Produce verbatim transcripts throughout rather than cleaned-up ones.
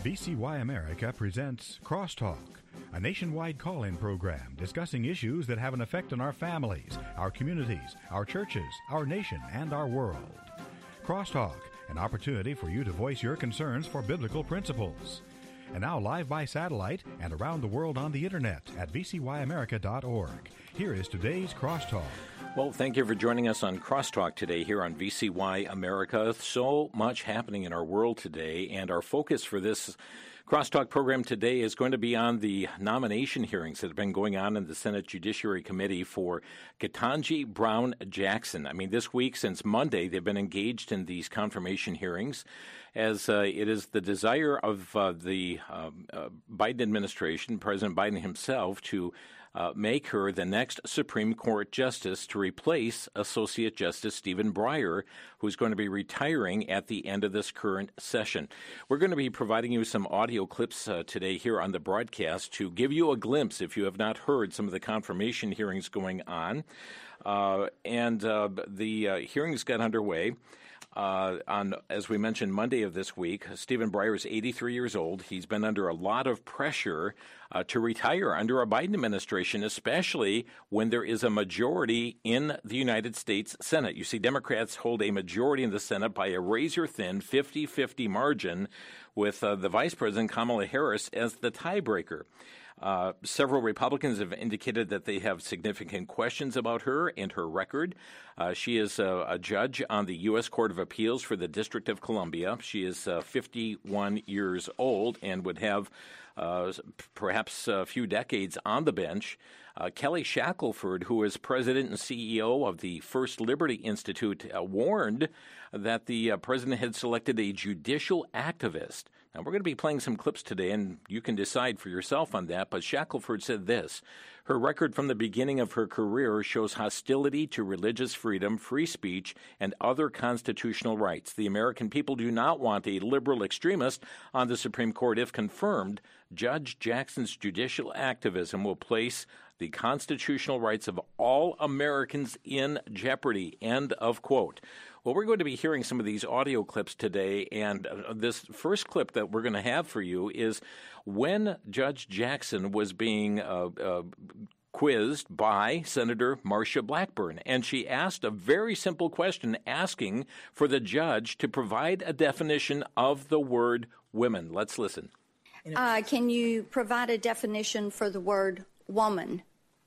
V C Y America presents Crosstalk, a nationwide call-in program discussing issues that have an effect on our families, our communities, our churches, our nation, and our world. Crosstalk, an opportunity for you to voice your concerns for biblical principles. And now live by satellite and around the world on the internet at v c y america dot org. Here is today's Crosstalk. Well, thank you for joining us on Crosstalk today here on V C Y America. So much happening in our world today, and our focus for this Crosstalk program today is going to be on the nomination hearings that have been going on in the Senate Judiciary Committee for Ketanji Brown Jackson. I mean, this week, since Monday, they've been engaged in these confirmation hearings, as uh, it is the desire of uh, the uh, uh, Biden administration, President Biden himself, to Uh, make her the next Supreme Court justice to replace Associate Justice Stephen Breyer, who's going to be retiring at the end of this current session. We're going to be providing you some audio clips uh, today here on the broadcast to give you a glimpse, if you have not heard, some of the confirmation hearings going on. Uh, and uh, the uh, hearings got underway. Uh, on, as we mentioned, Monday of this week. Stephen Breyer is eighty-three years old. He's been under a lot of pressure uh, to retire under a Biden administration, especially when there is a majority in the United States Senate. You see, Democrats hold a majority in the Senate by a razor-thin fifty-fifty margin, with uh, the Vice President, Kamala Harris, as the tiebreaker. Uh, several Republicans have indicated that they have significant questions about her and her record. Uh, she is a, a judge on the U S Court of Appeals for the District of Columbia. She is uh, fifty-one years old and would have uh, perhaps a few decades on the bench. Uh, Kelly Shackelford, who is president and C E O of the First Liberty Institute, uh, warned that the uh, president had selected a judicial activist. Now, we're going to be playing some clips today, and you can decide for yourself on that, but Shackelford said this: her record from the beginning of her career shows hostility to religious freedom, free speech, and other constitutional rights. The American people do not want a liberal extremist on the Supreme Court. If confirmed, Judge Jackson's judicial activism will place the constitutional rights of all Americans in jeopardy. End of quote. Well, we're going to be hearing some of these audio clips today, and uh, this first clip that we're going to have for you is when Judge Jackson was being uh, uh, quizzed by Senator Marsha Blackburn, and she asked a very simple question, asking for the judge to provide a definition of the word women. Let's listen. Uh, can you provide a definition for the word woman?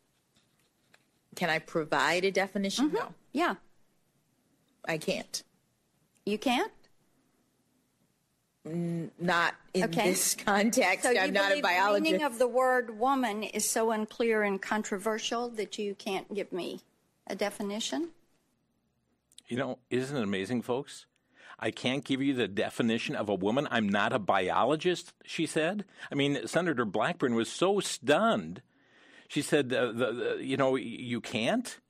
Can I provide a definition? Mm-hmm. No. Yeah. I can't. You can't? N- not in okay. this context. So I'm not a biologist. The meaning of the word woman is so unclear and controversial that you can't give me a definition? You know, isn't it amazing, folks? I can't give you the definition of a woman. I'm not a biologist, she said. I mean, Senator Blackburn was so stunned. She said, uh, the, the, you know, you can't?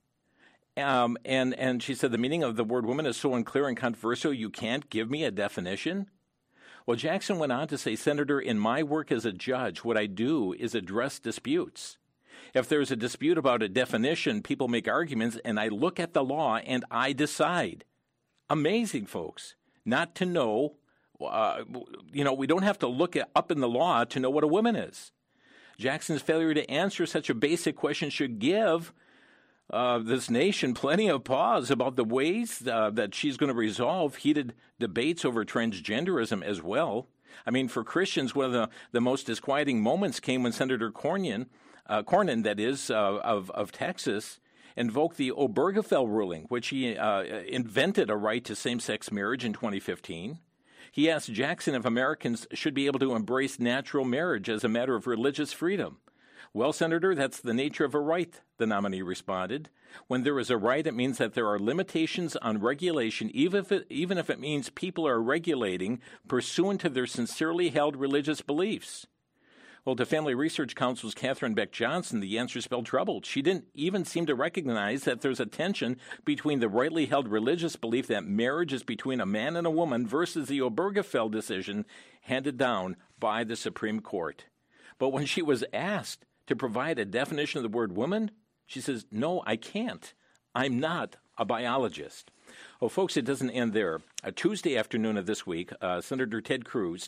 Um, and, and she said the meaning of the word woman is so unclear and controversial, you can't give me a definition? Well, Jackson went on to say, Senator, in my work as a judge, what I do is address disputes. If there's a dispute about a definition, people make arguments, and I look at the law and I decide. Amazing, folks. Not to know, uh, you know, we don't have to look at, up in the law to know what a woman is. Jackson's failure to answer such a basic question should give Uh, this nation plenty of pause about the ways uh, that she's going to resolve heated debates over transgenderism as well. I mean, for Christians, one of the, the most disquieting moments came when Senator Cornyn, uh, Cornyn, that is, uh, of, of Texas, invoked the Obergefell ruling, which he uh, invented a right to same-sex marriage in twenty fifteen. He asked Jackson if Americans should be able to embrace natural marriage as a matter of religious freedom. Well, Senator, that's the nature of a right, the nominee responded. When there is a right, it means that there are limitations on regulation, even if it, even if it means people are regulating pursuant to their sincerely held religious beliefs. Well, to Family Research Council's Catherine Beck Johnson, the answer spelled trouble. She didn't even seem to recognize that there's a tension between the rightly held religious belief that marriage is between a man and a woman versus the Obergefell decision handed down by the Supreme Court. But when she was asked to provide a definition of the word woman, she says, no, I can't. I'm not a biologist. Oh, folks, it doesn't end there. A Tuesday afternoon of this week, uh, Senator Ted Cruz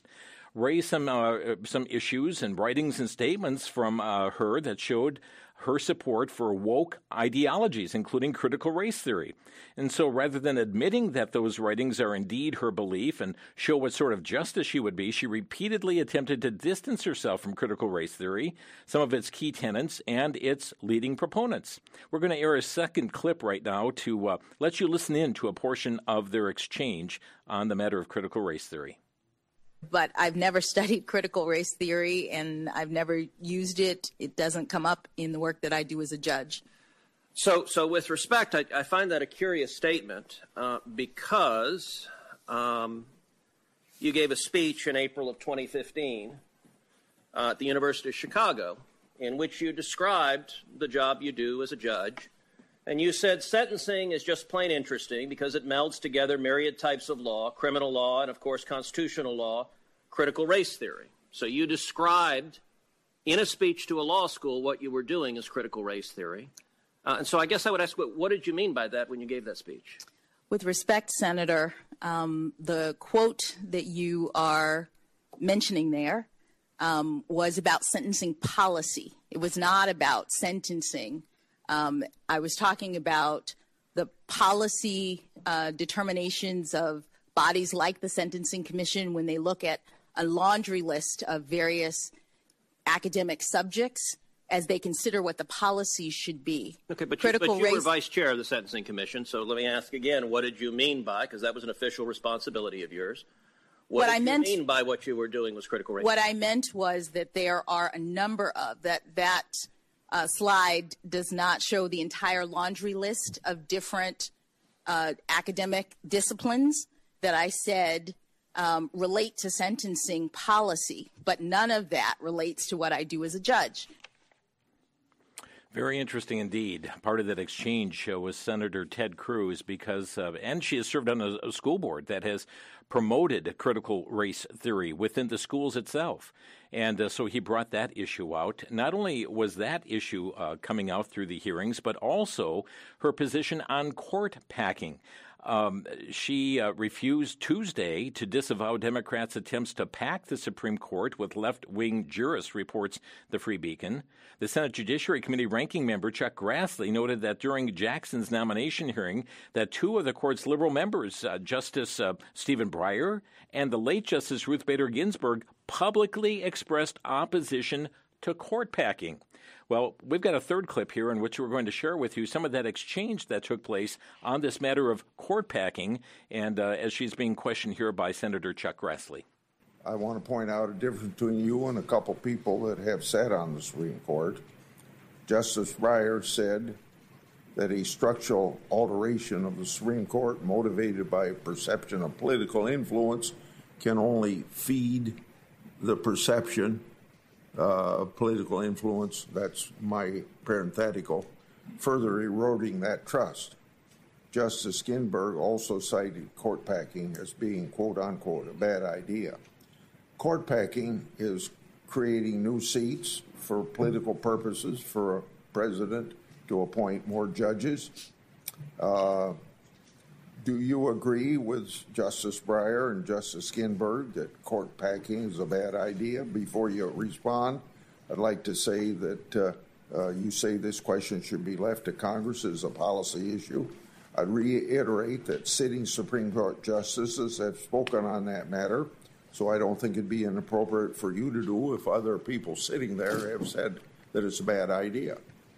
raised some uh, some issues and writings and statements from uh, her that showed her support for woke ideologies, including critical race theory. And so rather than admitting that those writings are indeed her belief and show what sort of justice she would be, she repeatedly attempted to distance herself from critical race theory, some of its key tenets, and its leading proponents. We're going to air a second clip right now to uh, let you listen in to a portion of their exchange on the matter of critical race theory. But I've never studied critical race theory, and I've never used it. It doesn't come up in the work that I do as a judge. So, so with respect, I, I find that a curious statement uh, because um, you gave a speech in April of twenty fifteen uh, at the University of Chicago in which you described the job you do as a judge. And you said sentencing is just plain interesting because it melds together myriad types of law, criminal law, and, of course, constitutional law, critical race theory. So you described in a speech to a law school what you were doing as critical race theory. Uh, and so I guess I would ask, what, what did you mean by that when you gave that speech? With respect, Senator, um, the quote that you are mentioning there um, was about sentencing policy. It was not about sentencing. Um, I was talking about the policy uh, determinations of bodies like the Sentencing Commission when they look at a laundry list of various academic subjects as they consider what the policy should be. Okay, but Critical you, but you race... were vice chair of the Sentencing Commission, so let me ask again, what did you mean by, because that was an official responsibility of yours, what, what did I you meant, mean by what you were doing was critical race What theory? I meant was that there are a number of, that that uh, slide does not show the entire laundry list of different uh, academic disciplines that I said um, relate to sentencing policy, but none of that relates to what I do as a judge. Very interesting indeed. Part of that exchange uh, was Senator Ted Cruz because, uh, and she has served on a, a school board that has promoted critical race theory within the schools itself. And uh, so he brought that issue out. Not only was that issue uh, coming out through the hearings, but also her position on court packing. Um, she uh, refused Tuesday to disavow Democrats' attempts to pack the Supreme Court with left-wing jurists, reports the Free Beacon. The Senate Judiciary Committee ranking member Chuck Grassley noted that during Jackson's nomination hearing that two of the court's liberal members, uh, Justice uh, Stephen Breyer and the late Justice Ruth Bader Ginsburg, publicly expressed opposition to court packing. Well, we've got a third clip here in which we're going to share with you some of that exchange that took place on this matter of court packing, and uh, as she's being questioned here by Senator Chuck Grassley. I want to point out a difference between you and a couple people that have sat on the Supreme Court. Justice Breyer said that a structural alteration of the Supreme Court motivated by a perception of political influence can only feed the perception Uh, political influence, that's my parenthetical, further eroding that trust. Justice Ginsburg also cited court packing as being, quote unquote, a bad idea. Court packing is creating new seats for political purposes for a president to appoint more judges. Uh, do you agree with Justice Breyer and Justice Ginsburg that court packing is a bad idea? Before you respond, I'd like to say that uh, uh, you say this question should be left to Congress as a policy issue. I'd reiterate that sitting Supreme Court justices have spoken on that matter, so I don't think it'd be inappropriate for you to do if other people sitting there have said that it's a bad idea.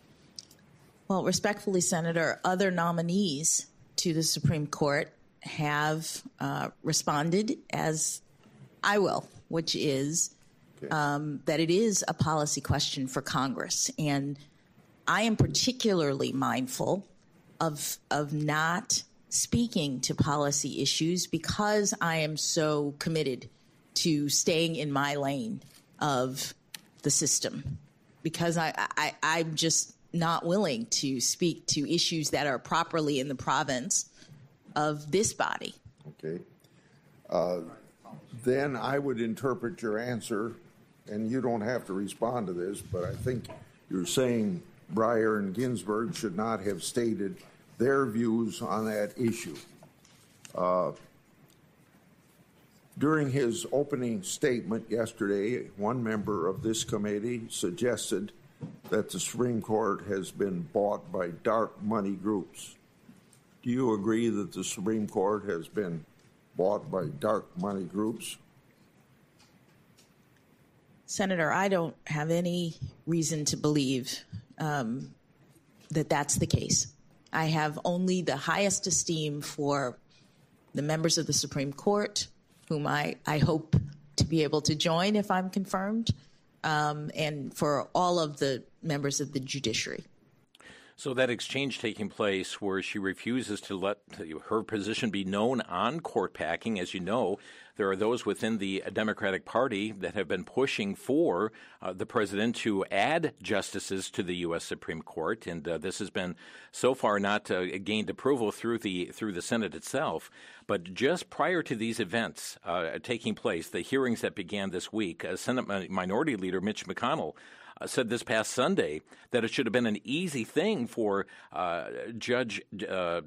Well, respectfully, Senator, other nominees to the Supreme Court have uh, responded as I will, which is okay. um, that it is a policy question for Congress. And I am particularly mindful of, of not speaking to policy issues because I am so committed to staying in my lane of the system, because I, I, I'm just not willing to speak to issues that are properly in the province of this body. Okay. Uh, then I would interpret your answer, and you don't have to respond to this, but I think you're saying Breyer and Ginsburg should not have stated their views on that issue. Uh, During his opening statement yesterday, one member of this committee suggested that the Supreme Court has been bought by dark money groups. Do you agree that the Supreme Court has been bought by dark money groups? Senator, I don't have any reason to believe um, that that's the case. I have only the highest esteem for the members of the Supreme Court, whom I, I hope to be able to join if I'm confirmed, um, and for all of the members of the judiciary. So that exchange taking place where she refuses to let her position be known on court packing. As you know, there are those within the Democratic Party that have been pushing for uh, the president to add justices to the U S Supreme Court, and uh, this has been so far not uh, gained approval through the through the Senate itself. But just prior to these events uh, taking place, the hearings that began this week, uh, Senate Minority Leader Mitch McConnell Uh, said this past Sunday that it should have been an easy thing for uh, Judge uh,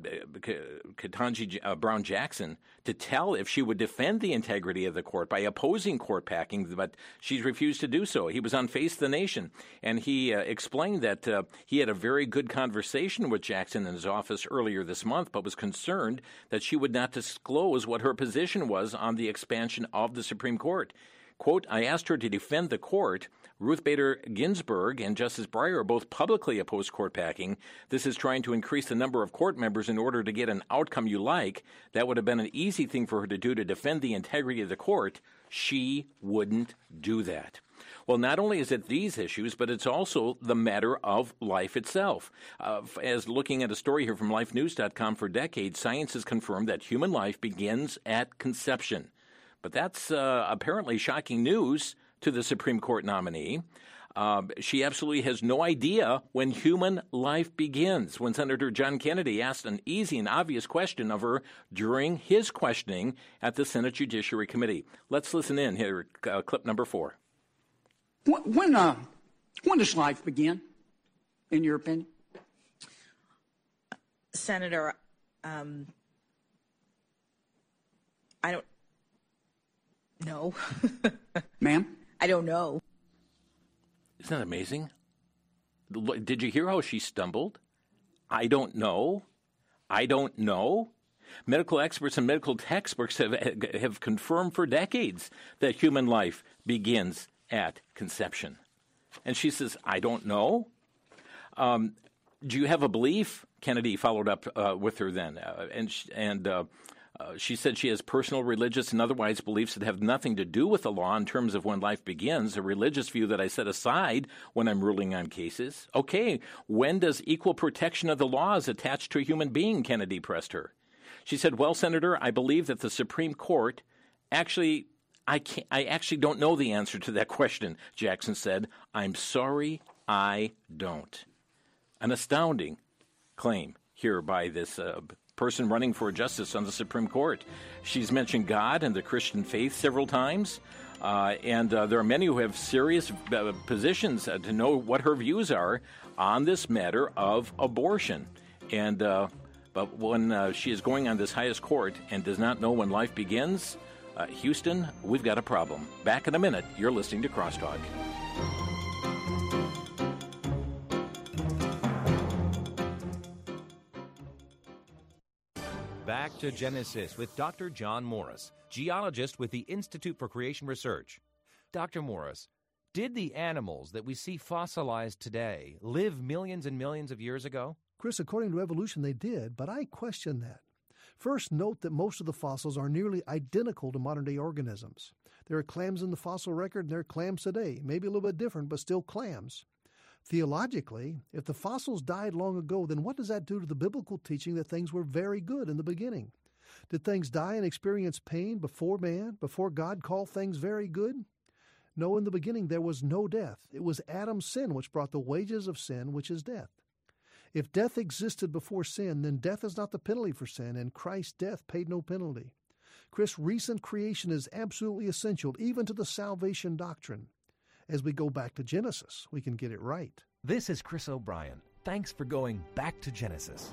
Ketanji uh, Brown Jackson to tell if she would defend the integrity of the court by opposing court packing, but she's refused to do so. He was on Face the Nation, and he uh, explained that uh, he had a very good conversation with Jackson in his office earlier this month, but was concerned that she would not disclose what her position was on the expansion of the Supreme Court. Quote, I asked her to defend the court. Ruth Bader Ginsburg and Justice Breyer both publicly opposed court packing. This is trying to increase the number of court members in order to get an outcome you like. That would have been an easy thing for her to do to defend the integrity of the court. She wouldn't do that. Well, not only is it these issues, but it's also the matter of life itself. Uh, as looking at a story here from life news dot com for decades, science has confirmed that human life begins at conception. But that's uh, apparently shocking news to the Supreme Court nominee. Uh, she absolutely has no idea when human life begins. When Senator John Kennedy asked an easy and obvious question of her during his questioning at the Senate Judiciary Committee. Let's listen in here, uh, clip number four. When, uh, when does life begin, in your opinion? Senator, um, I don't know. Ma'am? I don't know. Isn't that amazing? Did you hear how she stumbled? I don't know. I don't know. Medical experts and medical textbooks have have confirmed for decades that human life begins at conception. And she says, I don't know. Um, do you have a belief? Kennedy followed up uh, with her then. Uh, and and uh, uh, she said she has personal, religious, and otherwise beliefs that have nothing to do with the law in terms of when life begins, a religious view that I set aside when I'm ruling on cases. Okay, when does equal protection of the laws attach to a human being? Kennedy pressed her. She said, well, Senator, I believe that the Supreme Court actually, I can't, I actually don't know the answer to that question, Jackson said. I'm sorry, I don't. An astounding claim here by this uh, person running for justice on the Supreme Court. She's mentioned God and the Christian faith several times, uh, and uh, there are many who have serious uh, positions uh, to know what her views are on this matter of abortion. And uh, but when uh, she is going on this highest court and does not know when life begins, uh, Houston, we've got a problem. Back in a minute. You're listening to Crosstalk. Back to Genesis with Doctor John Morris, geologist with the Institute for Creation Research. Doctor Morris, did the animals that we see fossilized today live millions and millions of years ago? Chris, according to evolution, they did, but I question that. First, note that most of the fossils are nearly identical to modern-day organisms. There are clams in the fossil record, and there are clams today, maybe a little bit different, but still clams. Theologically, if the fossils died long ago, then what does that do to the biblical teaching that things were very good in the beginning? Did things die and experience pain before man, before God called things very good? No, in the beginning there was no death. It was Adam's sin which brought the wages of sin, which is death. If death existed before sin, then death is not the penalty for sin, and Christ's death paid no penalty. Chris, recent creation is absolutely essential, even to the salvation doctrine. As we go back to Genesis, we can get it right. This is Chris O'Brien. Thanks for going back to Genesis.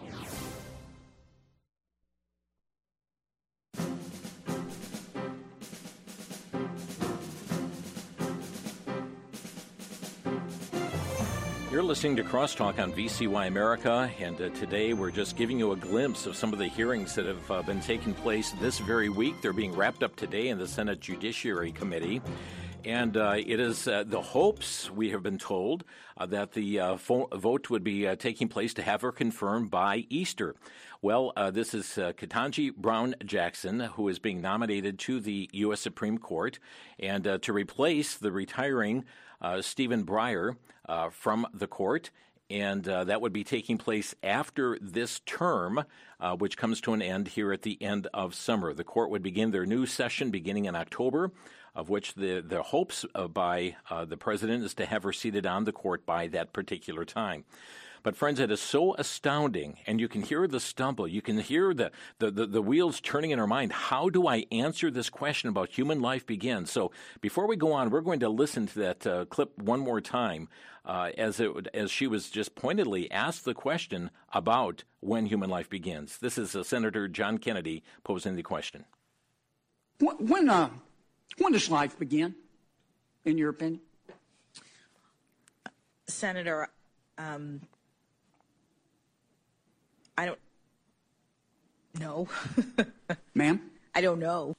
You're listening to Crosstalk on V C Y America, and uh, today we're just giving you a glimpse of some of the hearings that have uh, been taking place this very week. They're being wrapped up today in the Senate Judiciary Committee. And uh, it is uh, the hopes, we have been told, uh, that the uh, fo- vote would be uh, taking place to have her confirmed by Easter. Well, uh, this is uh, Ketanji Brown Jackson, who is being nominated to the U S Supreme Court, and uh, to replace the retiring uh, Stephen Breyer uh, from the court. And uh, that would be taking place after this term, uh, which comes to an end here at the end of summer. The court would begin their new session beginning in October, of which the, the hopes uh, by uh, the president is to have her seated on the court by that particular time. But, friends, it is so astounding, and you can hear the stumble. You can hear the, the, the, the wheels turning in her mind. How do I answer this question about human life begins? So before we go on, we're going to listen to that uh, clip one more time uh, as, it, as she was just pointedly asked the question about when human life begins. This is uh, Senator John Kennedy posing the question. When, uh, when does life begin, in your opinion? Senator, um, I don't know. Ma'am? I don't know.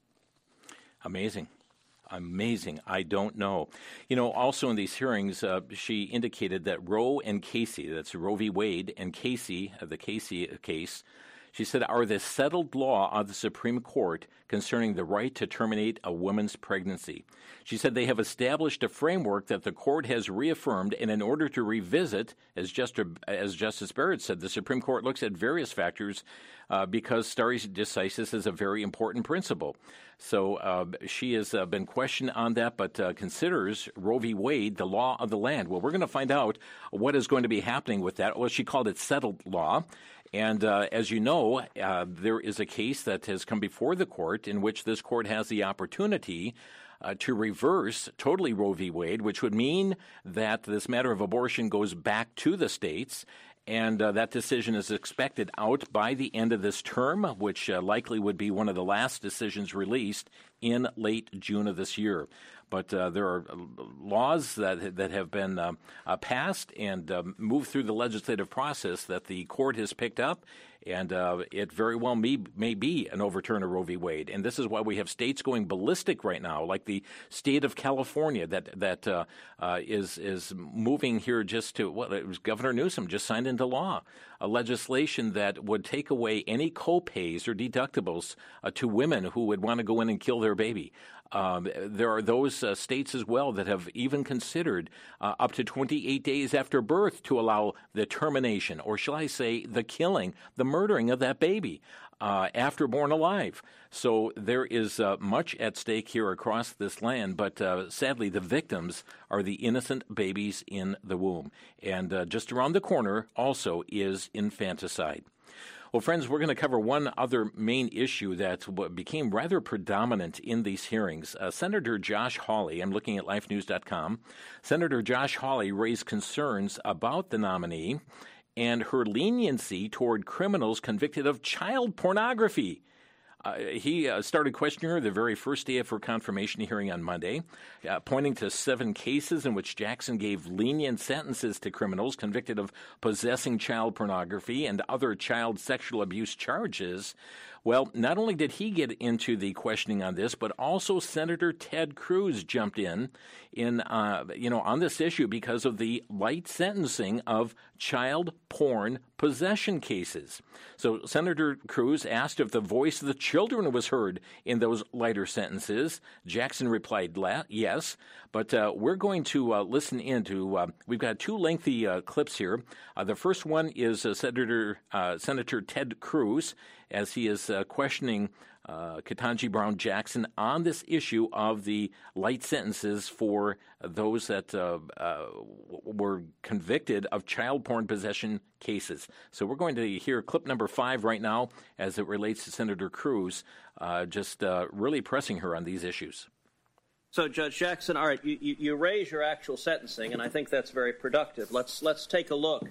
Amazing. Amazing. I don't know. You know, also in these hearings, uh, she indicated that Roe and Casey, that's Roe v. Wade and Casey, uh, the Casey case, she said, are the settled law of the Supreme Court concerning the right to terminate a woman's pregnancy. She said they have established a framework that the court has reaffirmed, and in order to revisit, as, just, as Justice Barrett said, the Supreme Court looks at various factors uh, because stare decisis is a very important principle. So uh, she has uh, been questioned on that, but uh, considers Roe v. Wade the law of the land. Well, we're going to find out what is going to be happening with that. Well, she called it settled law. And uh, as you know, uh, there is a case that has come before the court in which this court has the opportunity uh, to reverse totally Roe v. Wade, which would mean that this matter of abortion goes back to the states. And uh, that decision is expected out by the end of this term, which uh, likely would be one of the last decisions released in late June of this year. But uh, there are laws that that have been uh, uh, passed and uh, moved through the legislative process that the court has picked up, and uh, it very well may, may be an overturn of Roe v. Wade. And this is why we have states going ballistic right now, like the state of California that that uh, uh, is is moving here just to what well, it was Governor Newsom just signed into law a legislation that would take away any co-pays or deductibles uh, to women who would want to go in and kill their baby. Um, there are those uh, states as well that have even considered uh, up to twenty-eight days after birth to allow the termination, or shall I say the killing, the murdering of that baby uh, after born alive. So there is uh, much at stake here across this land, but uh, sadly the victims are the innocent babies in the womb. And uh, just around the corner also is infanticide. Well, friends, we're going to cover one other main issue that became rather predominant in these hearings. Uh, Senator Josh Hawley, I'm looking at life news dot com, Senator Josh Hawley raised concerns about the nominee and her leniency toward criminals convicted of child pornography. Uh, he uh, started questioning her the very first day of her confirmation hearing on Monday, uh, pointing to seven cases in which Jackson gave lenient sentences to criminals convicted of possessing child pornography and other child sexual abuse charges. Well, not only did he get into the questioning on this, but also Senator Ted Cruz jumped in, in uh, you know, on this issue because of the light sentencing of child porn possession cases. So Senator Cruz asked if the voice of the children was heard in those lighter sentences. Jackson replied la- yes, but uh, we're going to uh, listen into, uh, we've got two lengthy uh, clips here. Uh, the first one is uh, Senator, uh, Senator Ted Cruz, as he is uh, questioning uh, Ketanji Brown Jackson on this issue of the light sentences for those that uh, uh, were convicted of child porn possession cases. So we're going to hear clip number five right now as it relates to Senator Cruz, uh, just uh, really pressing her on these issues. So, Judge Jackson, all right, you, you, you raise your actual sentencing, and I think that's very productive. Let's let's take a look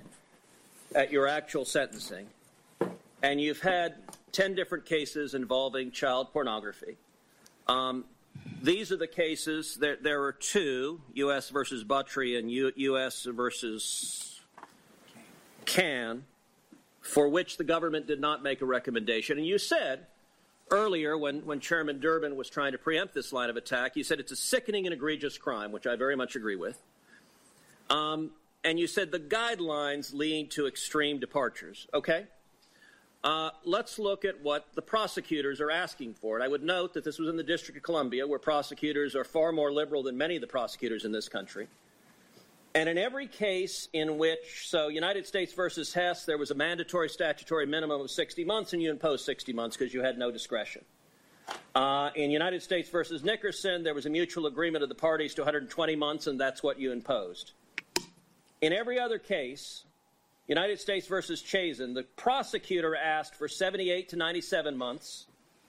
at your actual sentencing. And you've had ten different cases involving child pornography. Um, these are the cases. There, there are two, U S versus Buttrey and U, U.S. versus Can, for which the government did not make a recommendation. And you said earlier, when, when Chairman Durbin was trying to preempt this line of attack, you said it's a sickening and egregious crime, which I very much agree with. Um, and you said the guidelines lead to extreme departures. Okay? Uh, let's look at what the prosecutors are asking for. And I would note that this was in the District of Columbia, where prosecutors are far more liberal than many of the prosecutors in this country. And in every case in which, so United States versus Hess, there was a mandatory statutory minimum of sixty months, and you imposed sixty months because you had no discretion. Uh, in United States versus Nickerson, there was a mutual agreement of the parties to one hundred twenty months, and that's what you imposed. In every other case, United States versus Chazen, the prosecutor asked for seventy-eight to ninety-seven months.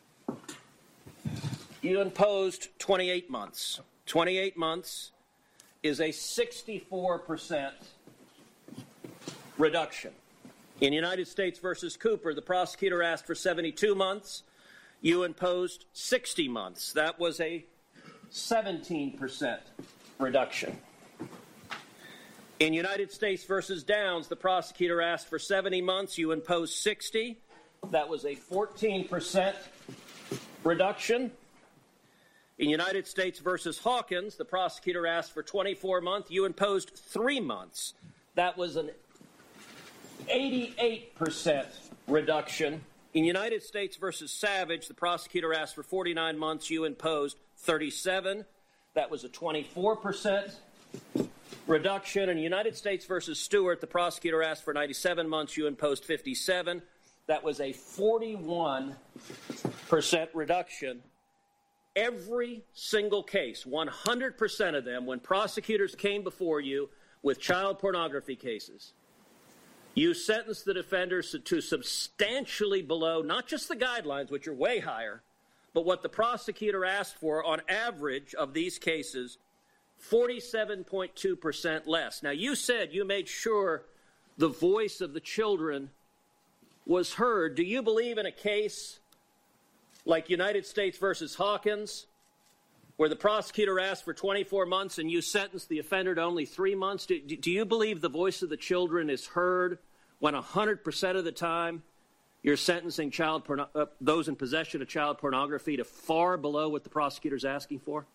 You imposed twenty-eight months. twenty-eight months is a sixty-four percent reduction. In United States versus Cooper, the prosecutor asked for seventy-two months. You imposed sixty months. That was a seventeen percent reduction. In United States versus Downs, the prosecutor asked for seventy months. You imposed sixty. That was a fourteen percent reduction. In United States versus Hawkins, the prosecutor asked for twenty-four months. You imposed three months. That was an eighty-eight percent reduction. In United States versus Savage, the prosecutor asked for forty-nine months. You imposed thirty-seven. That was a twenty-four percent reduction. In United States versus Stewart, the prosecutor asked for ninety-seven months. You imposed fifty-seven. That was a forty-one percent reduction. Every single case, one hundred percent of them, when prosecutors came before you with child pornography cases, you sentenced the defenders to substantially below not just the guidelines, which are way higher, but what the prosecutor asked for on average of these cases, forty-seven point two percent less. Now, you said you made sure the voice of the children was heard. Do you believe in a case like United States versus Hawkins, where the prosecutor asked for twenty-four months and you sentenced the offender to only three months? Do, do you believe the voice of the children is heard when one hundred percent of the time you're sentencing child porno- uh, those in possession of child pornography to far below what the prosecutor's asking for?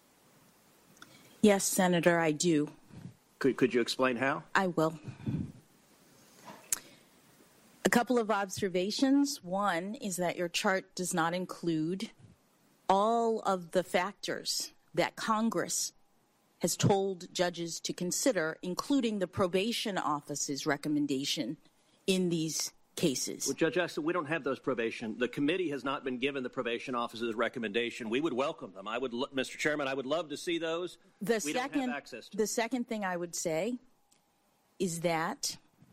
Yes, Senator, I do. Could, could you explain how? I will. A couple of observations. One is that your chart does not include all of the factors that Congress has told judges to consider, including the probation office's recommendation in these cases. Well, Judge Axel, we don't have those probation. The committee has not been given the probation office's recommendation. We would welcome them. I would, Mister Chairman, I would love to see those. The we second, don't have access to the second thing I would say is that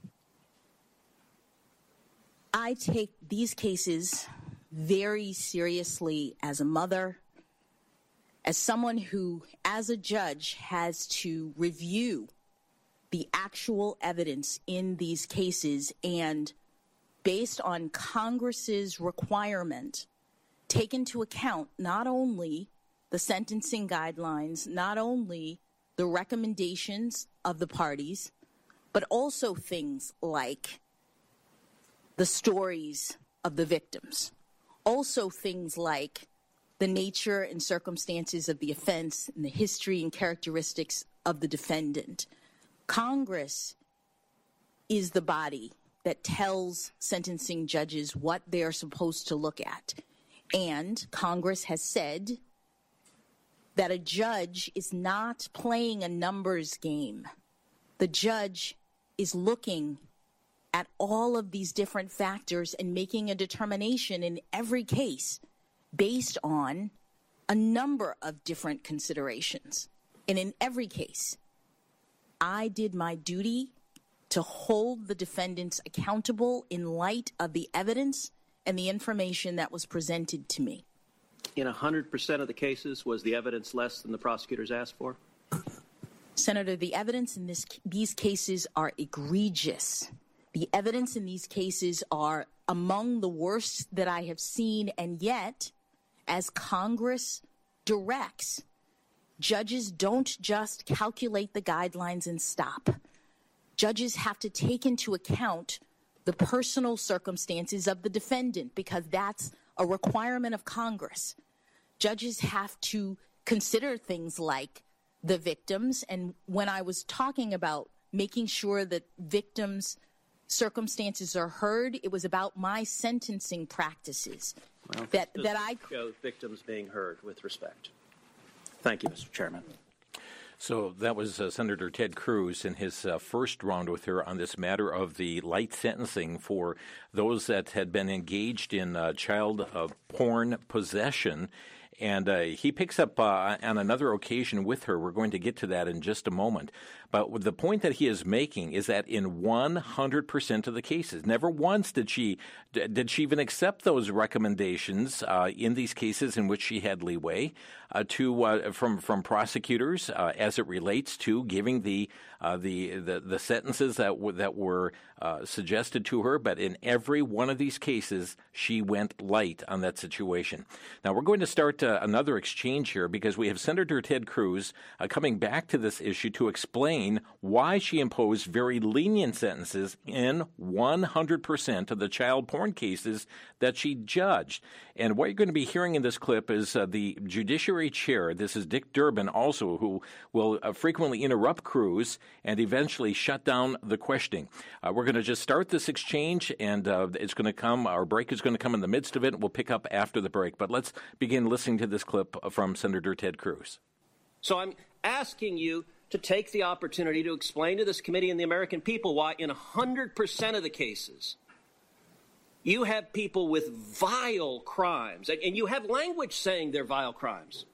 I take these cases very seriously as a mother, as someone who, as a judge, has to review the actual evidence in these cases and, based on Congress's requirement, take into account not only the sentencing guidelines, not only the recommendations of the parties, but also things like the stories of the victims. Also things like the nature and circumstances of the offense and the history and characteristics of the defendant. Congress is the body that tells sentencing judges what they are supposed to look at. And Congress has said that a judge is not playing a numbers game. The judge is looking at all of these different factors and making a determination in every case based on a number of different considerations. And in every case, I did my duty to hold the defendants accountable in light of the evidence and the information that was presented to me. In one hundred percent of the cases, was the evidence less than the prosecutors asked for? Senator, the evidence in this, these cases are egregious. The evidence in these cases are among the worst that I have seen, and yet, as Congress directs judges don't just calculate the guidelines and stop. Judges have to take into account the personal circumstances of the defendant, because that's a requirement of Congress. Judges have to consider things like the victims. And when I was talking about making sure that victims' circumstances are heard, it was about my sentencing practices. Well, that that I show victims being heard with respect. Thank you, Mister Chairman. So that was uh, Senator Ted Cruz in his uh, first round with her on this matter of the light sentencing for those that had been engaged in uh, child uh, porn possession. And uh, he picks up uh, on another occasion with her. We're going to get to that in just a moment. But the point that he is making is that in one hundred percent of the cases, never once did she did she even accept those recommendations uh, in these cases in which she had leeway uh, to uh, from from prosecutors uh, as it relates to giving the uh, the, the the sentences that w- that were uh, suggested to her. But in every one of these cases, she went light on that situation. Now we're going to start uh, another exchange here, because we have Senator Ted Cruz uh, coming back to this issue to explain why she imposed very lenient sentences in one hundred percent of the child porn cases that she judged. And what you're going to be hearing in this clip is uh, the Judiciary Chair, this is Dick Durbin also, who will uh, frequently interrupt Cruz and eventually shut down the questioning. Uh, we're going to just start this exchange, and uh, it's going to come, our break is going to come in the midst of it, and we'll pick up after the break. But let's begin listening to this clip from Senator Ted Cruz. So I'm asking you to take the opportunity to explain to this committee and the American people why in one hundred percent of the cases you have people with vile crimes, and, and you have language saying they're vile crimes,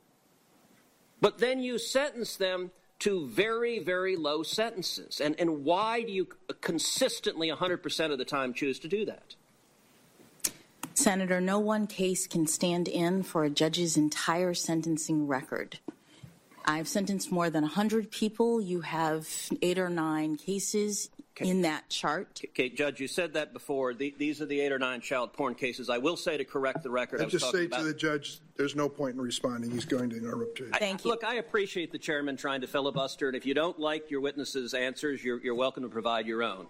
but then you sentence them to very, very low sentences. And, and why do you consistently one hundred percent of the time choose to do that? Senator, no one case can stand in for a judge's entire sentencing record. I've sentenced more than one hundred people. You have eight or nine cases okay. in that chart. Okay, Judge, you said that before. The, these are the eight or nine child porn cases. I will say, to correct the record, I, I was just say about, to the judge, there's no point in responding. He's going to interrupt you. Thank I, you. Look, I appreciate the chairman trying to filibuster, and if you don't like your witness's answers, you're, you're welcome to provide your own.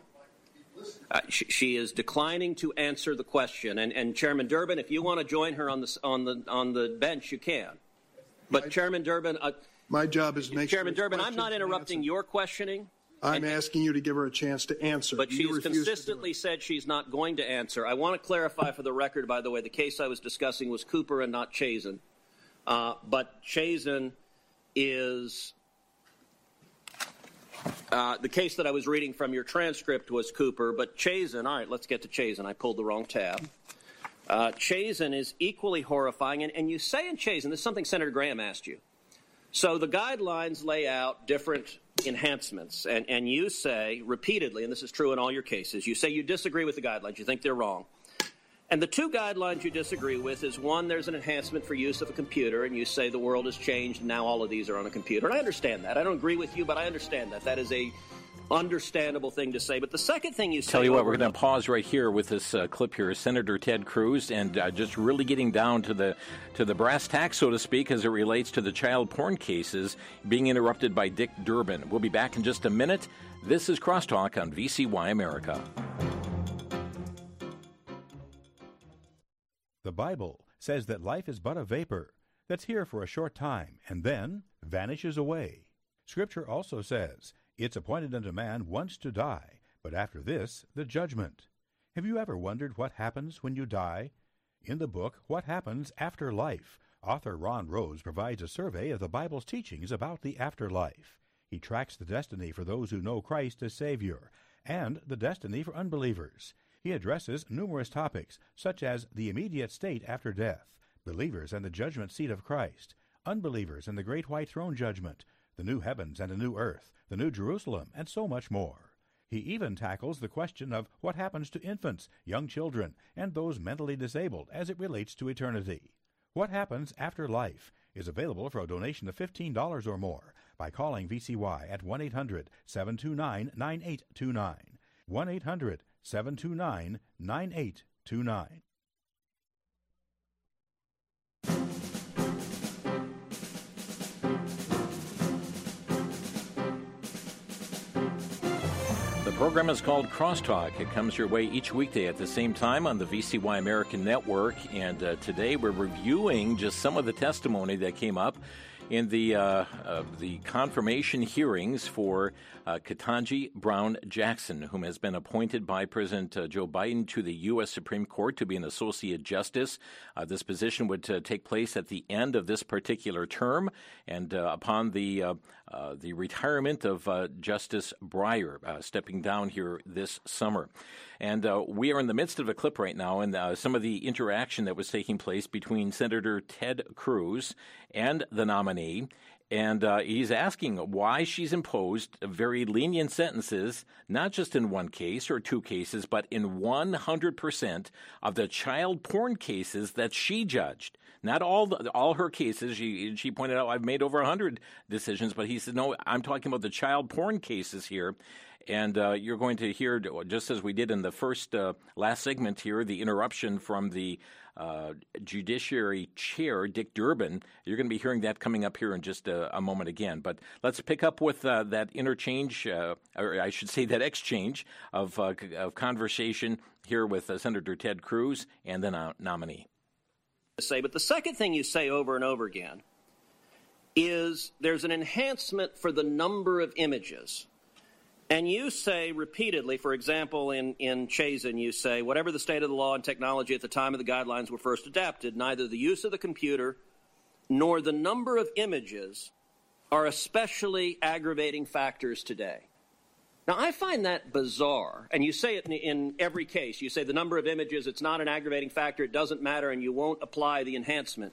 Uh, she, she is declining to answer the question, and, and Chairman Durbin, if you want to join her on the on the on the bench, you can. But my, Chairman Durbin, uh, my job is to make Chairman sure Durbin, I'm not interrupting your questioning. I'm and, asking you to give her a chance to answer. But you she's consistently said she's not going to answer. I want to clarify for the record, by the way, the case I was discussing was Cooper and not Chazen. Uh, but Chazen is uh, the case that I was reading from your transcript was Cooper, but Chazen, all right, let's get to Chazen. I pulled the wrong tab. Uh, Chazen is equally horrifying, and, and you say in Chazen, this is something Senator Graham asked you. So the guidelines lay out different enhancements, and, and you say repeatedly, and this is true in all your cases, you say you disagree with the guidelines, you think they're wrong. And the two guidelines you disagree with is, one, there's an enhancement for use of a computer, and you say the world has changed, and now all of these are on a computer. And I understand that. I don't agree with you, but I understand that. That is a understandable thing to say. But the second thing you say... Tell you what, we're going to pause right here with this uh, clip here. Senator Ted Cruz, and uh, just really getting down to the to the brass tacks, so to speak, as it relates to the child porn cases, being interrupted by Dick Durbin. We'll be back in just a minute. This is Crosstalk on V C Y America. The Bible says that life is but a vapor that's here for a short time and then vanishes away. Scripture also says it's appointed unto man once to die, but after this, the judgment. Have you ever wondered what happens when you die? In the book, What Happens After Life, author Ron Rose provides a survey of the Bible's teachings about the afterlife. He tracks the destiny for those who know Christ as Savior and the destiny for unbelievers. He addresses numerous topics, such as the immediate state after death, believers and the judgment seat of Christ, unbelievers and the great white throne judgment, the new heavens and a new earth, the new Jerusalem, and so much more. He even tackles the question of what happens to infants, young children, and those mentally disabled as it relates to eternity. What Happens After Life is available for a donation of fifteen dollars or more by calling V C Y at one eight hundred seven two nine nine eight two nine. one eight hundred seven two nine nine eight two nine. program is called Crosstalk. It comes your way each weekday at the same time on the V C Y American Network. And uh, today we're reviewing just some of the testimony that came up in the uh, uh, the confirmation hearings for uh, Ketanji Brown Jackson, whom has been appointed by President uh, Joe Biden to the U S Supreme Court to be an Associate Justice. Uh, this position would uh, take place at the end of this particular term, and uh, upon the uh, uh, the retirement of uh, Justice Breyer, uh, stepping down here this summer. And uh, we are in the midst of a clip right now, and uh, some of the interaction that was taking place between Senator Ted Cruz and the nominee. And uh, he's asking why she's imposed very lenient sentences, not just in one case or two cases, but in one hundred percent of the child porn cases that she judged. Not all the, all her cases. She she pointed out, I've made over one hundred decisions, but he said, no, I'm talking about the child porn cases here. And uh, you're going to hear, just as we did in the first uh, last segment here, the interruption from the uh, Judiciary Chair, Dick Durbin. You're going to be hearing that coming up here in just a, a moment again. But let's pick up with uh, that interchange, uh, or I should say that exchange of, uh, of conversation here with uh, Senator Ted Cruz and the no- nominee. Say, but the second thing you say over and over again is there's an enhancement for the number of images. And you say repeatedly, for example, in, in Chazen, you say, whatever the state of the law and technology at the time of the guidelines were first adapted, neither the use of the computer nor the number of images are especially aggravating factors today. Now, I find that bizarre, and you say it in, in every case. You say the number of images, it's not an aggravating factor, it doesn't matter, and you won't apply the enhancement.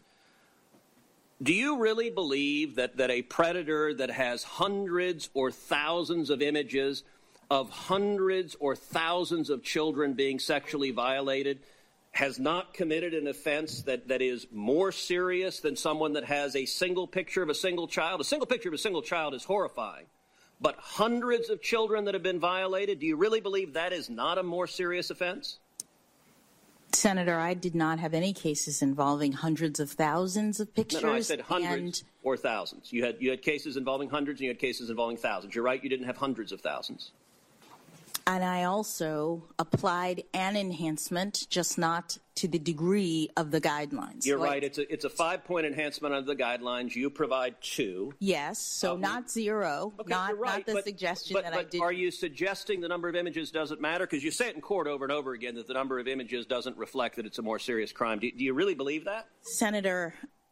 Do you really believe that, that a predator that has hundreds or thousands of images of hundreds or thousands of children being sexually violated has not committed an offense that, that is more serious than someone that has a single picture of a single child? A single picture of a single child is horrifying. But hundreds of children that have been violated, do you really believe that is not a more serious offense? Senator, I did not have any cases involving hundreds of thousands of pictures. No, no I said hundreds and... or thousands. You had you had cases involving hundreds and you had cases involving thousands. You're right, you didn't have hundreds of thousands. And I also applied an enhancement, just not to the degree of the guidelines. You're so right. I... It's a it's a five-point enhancement under the guidelines. You provide two. Yes, so um, not zero, okay, not, right, not the but, suggestion but, that but I did. Are you suggesting the number of images doesn't matter? Because you say it in court over and over again that the number of images doesn't reflect that it's a more serious crime. Do, do you really believe that? Senator,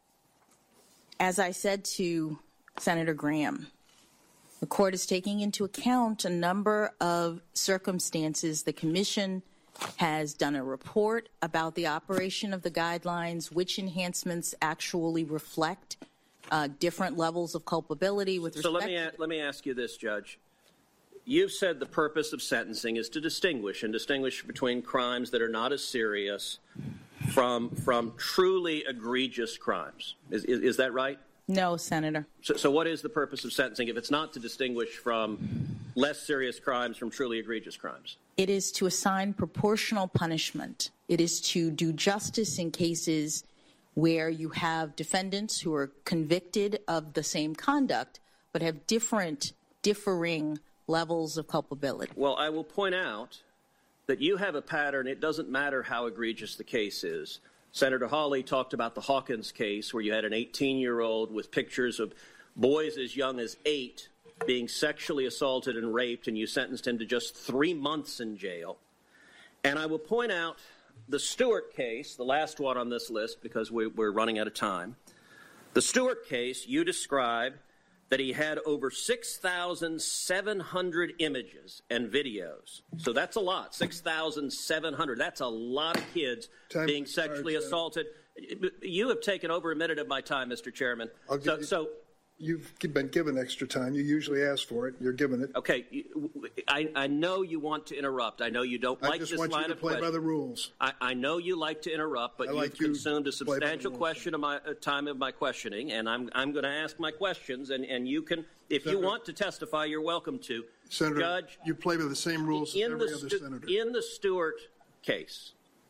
as I said to Senator Graham, the court is taking into account a number of circumstances. The commission has done a report about the operation of the guidelines, which enhancements actually reflect uh, different levels of culpability with respect. So let me a- let me ask you this, Judge. You've said the purpose of sentencing is to distinguish and distinguish between crimes that are not as serious from from truly egregious crimes. Is is, is that right? No, Senator. So, so what is the purpose of sentencing if it's not to distinguish from less serious crimes from truly egregious crimes? It is to assign proportional punishment. It is to do justice in cases where you have defendants who are convicted of the same conduct but have different, differing levels of culpability. Well, I will point out that you have a pattern. It doesn't matter how egregious the case is. Senator Hawley talked about the Hawkins case where you had an eighteen-year-old with pictures of boys as young as eight being sexually assaulted and raped, and you sentenced him to just three months in jail. And I will point out the Stewart case, the last one on this list because we, we're running out of time. The Stewart case, you describe that he had over six thousand seven hundred images and videos. So that's a lot, six thousand seven hundred. That's a lot of kids time being sexually starts, assaulted. You have taken over a minute of my time, Mister Chairman. So, so You've been given extra time. You usually ask for it. You're given it. Okay. I, I know you want to interrupt. I know you don't I like this line of question. I just want you to play by the rules. I, I know you like to interrupt, but like you've you consumed a substantial question of my uh, time of my questioning, and I'm I'm going to ask my questions, and, and you can, if Senator, you want to testify, you're welcome to. Senator, Judge, you play by the same rules as every other stu- senator. In the Stewart case,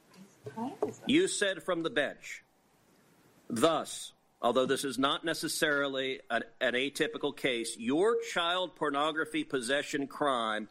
you said from the bench, thus, although this is not necessarily an, an atypical case, your child pornography possession crime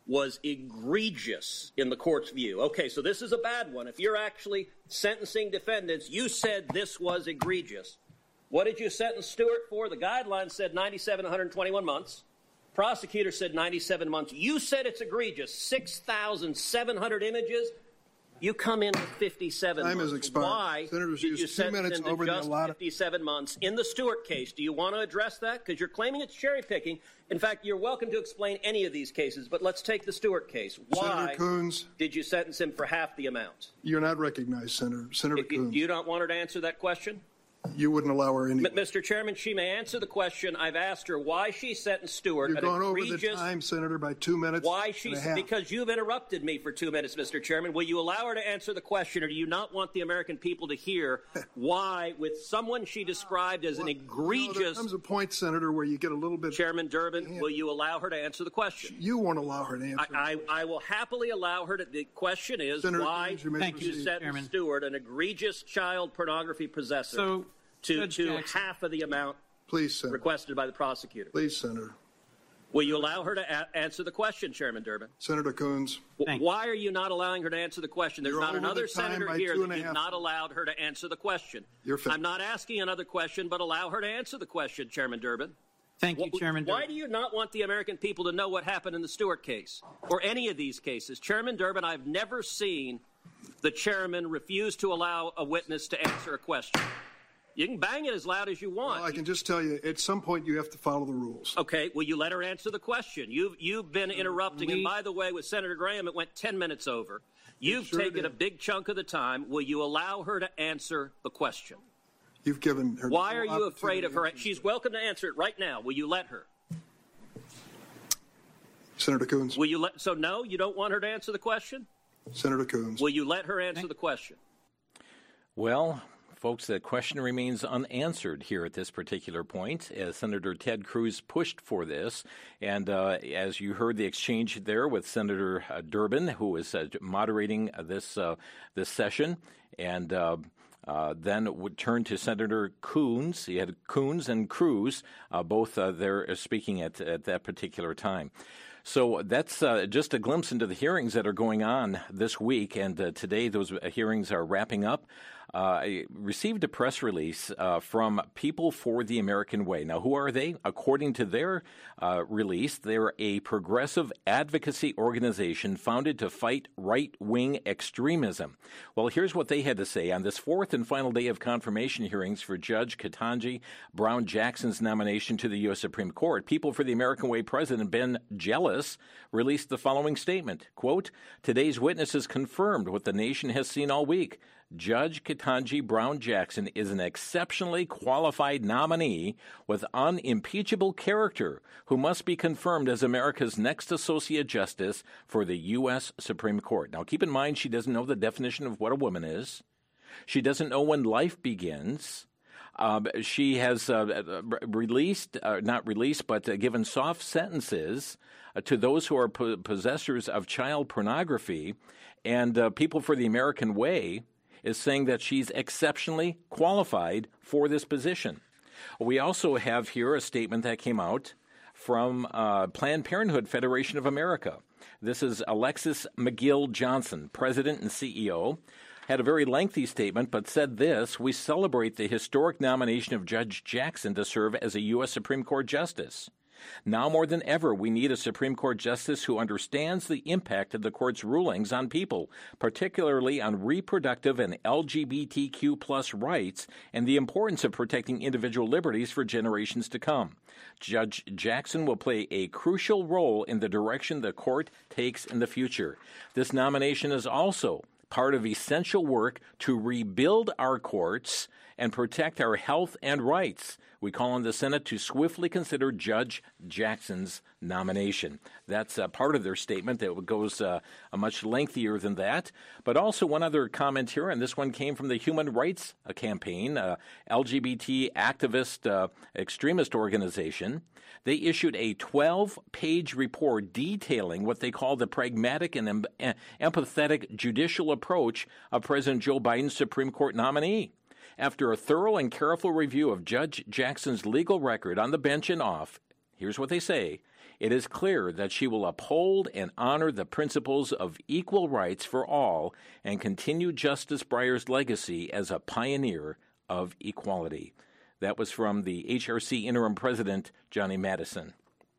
was egregious in the court's view. Okay, so this is a bad one. If you're actually sentencing defendants, you said this was egregious. What did you sentence Stewart for? The guidelines said ninety-seven to one hundred twenty-one months. Prosecutor said ninety-seven months. You said it's egregious. six thousand seven hundred images. You come in with fifty-seven Time months. has expired. Why Senators did used you two sentence minutes him to over the just allotted- fifty-seven months in the Stewart case? Do you want to address that? Because you're claiming it's cherry picking. In fact, you're welcome to explain any of these cases, but let's take the Stewart case. Why Senator Coons, did you sentence him for half the amount? you're not recognized, Senator. Senator If you, Coons. you don't want her to answer that question? You wouldn't allow her any. M- Mister Chairman, she may answer the question. I've asked her why she sentenced Stewart. You're an going over egregious, the time, Senator, by two minutes. Why she? and a half. Because you've interrupted me for two minutes, Mister Chairman. Will you allow her to answer the question, or do you not want the American people to hear why, with someone she described as an egregious? You know, there comes a point, Senator, where you get a little bit. Chairman Durbin, will you allow her to answer the question? You won't allow her to answer. I, I, I will happily allow her to. The question is Senator why Coons, you may did proceed. you sentence Chairman. Stewart, an egregious child pornography possessor, So, to, Judge to Jackson. half of the amount Please, Senator. requested by the prosecutor? Please, Senator. Will you allow her to a- answer the question, Chairman Durbin? Senator Coons. W- Why are you not allowing her to answer the question? There's You're not over another the time senator by here two that and a you've half not allowed her to answer the question. You're fin- I'm not asking another question, but allow her to answer the question, Chairman Durbin. Thank you, Wh- Chairman Why Durbin. do you not want the American people to know what happened in the Stewart case or any of these cases? Chairman Durbin, I've never seen the chairman refuse to allow a witness to answer a question. You can bang it as loud as you want. Well, I can just tell you, at some point, you have to follow the rules. Okay, will you let her answer the question? You've you've been interrupting, and by the way, with Senator Graham, it went ten minutes over. You've sure taken did. a big chunk of the time. Will you allow her to answer the question? You've given her. Why no are you afraid of her? opportunity. She's welcome to answer it right now. Will you let her? Senator Coons. Will you let? So no, you don't want her to answer the question? Senator Coons. Will you let her answer the question? Well, folks, the question remains unanswered here at this particular point, as Senator Ted Cruz pushed for this. And uh, as you heard the exchange there with Senator uh, Durbin, who is uh, moderating uh, this uh, this session, and uh, uh, then would turn to Senator Coons. He had Coons and Cruz, uh, both uh, there speaking at, at that particular time. So that's uh, just a glimpse into the hearings that are going on this week, and uh, today those hearings are wrapping up. Uh, I received a press release uh, from People for the American Way. Now, who are they? According to their uh, release, they're a progressive advocacy organization founded to fight right-wing extremism. Well, here's what they had to say on this fourth and final day of confirmation hearings for Judge Ketanji Brown Jackson's nomination to the U S Supreme Court. People for the American Way President Ben Jealous released the following statement, quote, "Today's witnesses confirmed what the nation has seen all week. Judge Ketanji Brown Jackson is an exceptionally qualified nominee with unimpeachable character who must be confirmed as America's next Associate Justice for the U S Supreme Court." Now, keep in mind, she doesn't know the definition of what a woman is. She doesn't know when life begins. Um, she has uh, released, uh, not released, but uh, given soft sentences uh, to those who are po- possessors of child pornography. And uh, People for the American Way is saying that she's exceptionally qualified for this position. We also have here a statement that came out from uh, Planned Parenthood Federation of America. This is Alexis McGill Johnson, president and C E O. Had a very lengthy statement, but said this: "We celebrate the historic nomination of Judge Jackson to serve as a U S Supreme Court Justice. Now more than ever, we need a Supreme Court justice who understands the impact of the court's rulings on people, particularly on reproductive and L G B T Q plus rights, and the importance of protecting individual liberties for generations to come. Judge Jackson will play a crucial role in the direction the court takes in the future. This nomination is also part of essential work to rebuild our courts and protect our health and rights. We call on the Senate to swiftly consider Judge Jackson's nomination." That's uh, part of their statement. That goes uh, much lengthier than that. But also one other comment here, and this one came from the Human Rights Campaign, uh, L G B T activist uh, extremist organization. They issued a twelve-page report detailing what they call the pragmatic and em- empathetic judicial approach of President Joe Biden's Supreme Court nominee. After a thorough and careful review of Judge Jackson's legal record on the bench and off, here's what they say: it is clear that she will uphold and honor the principles of equal rights for all and continue Justice Breyer's legacy as a pioneer of equality. That was from the H R C interim president, Johnny Madison.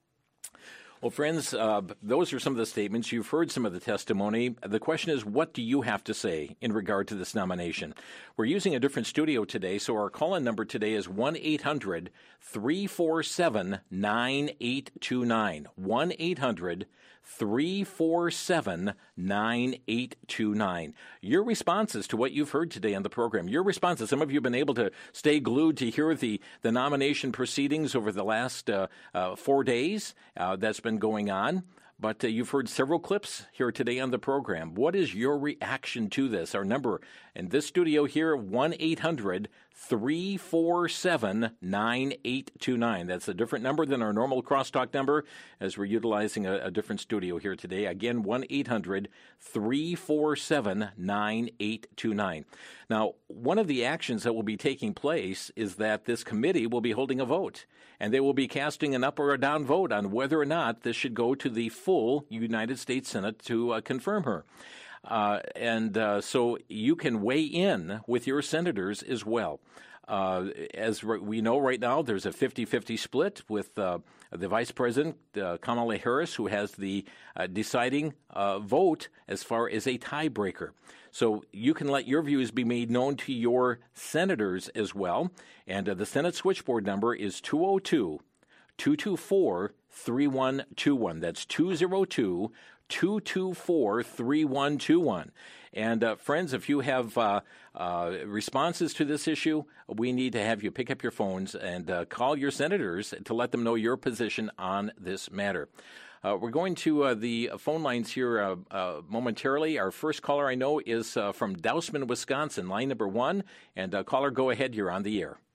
Well, friends, uh, those are some of the statements. You've heard some of the testimony. The question is, what do you have to say in regard to this nomination? We're using a different studio today, so our call-in number today is one eight hundred three four seven nine eight two nine. one eight hundred three four seven nine eight two nine. Your responses to what you've heard today on the program, your responses, some of you have been able to stay glued to hear the, the nomination proceedings over the last uh, uh, four days uh, that's been going on. But uh, you've heard several clips here today on the program. What is your reaction to this? Our number in this studio here, one eight hundred three four seven nine eight two nine. That's a different number than our normal crosstalk number, as we're utilizing a, a different studio here today. Again, one eight hundred three four seven nine eight two nine. Now, one of the actions that will be taking place is that this committee will be holding a vote, and they will be casting an up or a down vote on whether or not this should go to the full United States Senate to uh, confirm her. Uh, and uh, so you can weigh in with your senators as well. Uh, as we know right now, there's a fifty-fifty split with uh, the Vice President, uh, Kamala Harris, who has the uh, deciding uh, vote as far as a tiebreaker. So you can let your views be made known to your senators as well. And uh, the Senate switchboard number is two oh two, two two four, three one two one. That's two oh two, two two four, three one two one. And uh, friends, if you have uh, uh, responses to this issue, we need to have you pick up your phones and uh, call your senators to let them know your position on this matter. Uh, we're going to uh, the phone lines here uh, uh, momentarily. Our first caller I know is uh, from Dousman, Wisconsin, line number one. And uh, caller, go ahead. You're on the air.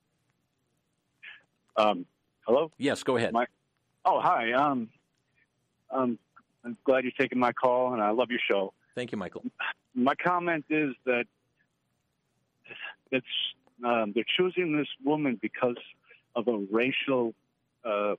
Um, hello? Yes, go ahead. My, oh, hi. Um, um, I'm glad you're taking my call, and I love your show. Thank you, Michael. My comment is that it's um, they're choosing this woman because of a racial. Uh,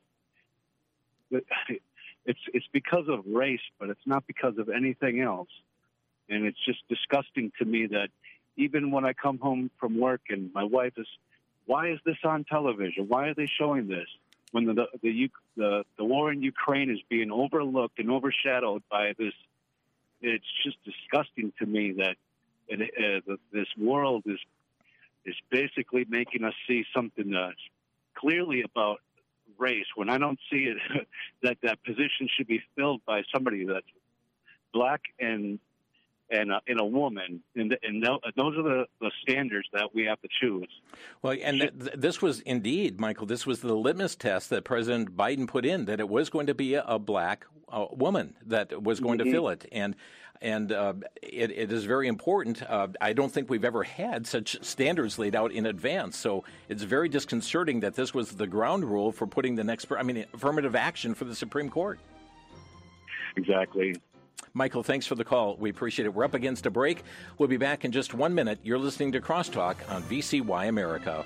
it's it's because of race, but it's not because of anything else. And it's just disgusting to me that even when I come home from work and my wife is, why is this on television? Why are they showing this? When the the the, the, the war in Ukraine is being overlooked and overshadowed by this. It's just disgusting to me that it, uh, this world is is basically making us see something that's clearly about race when I don't see it that that position should be filled by somebody that's black and and uh, and a woman, and and those are the, the standards that we have to choose. Well, and th- this was indeed, Michael, this was the litmus test that President Biden put in, that it was going to be a, a black uh, woman that was going mm-hmm. to fill it, and and uh, it, it is very important. Uh, I don't think we've ever had such standards laid out in advance, so it's very disconcerting that this was the ground rule for putting the next, I mean, affirmative action for the Supreme Court. Exactly. Michael, thanks for the call. We appreciate it. We're up against a break. We'll be back in just one minute. You're listening to Crosstalk on V C Y America.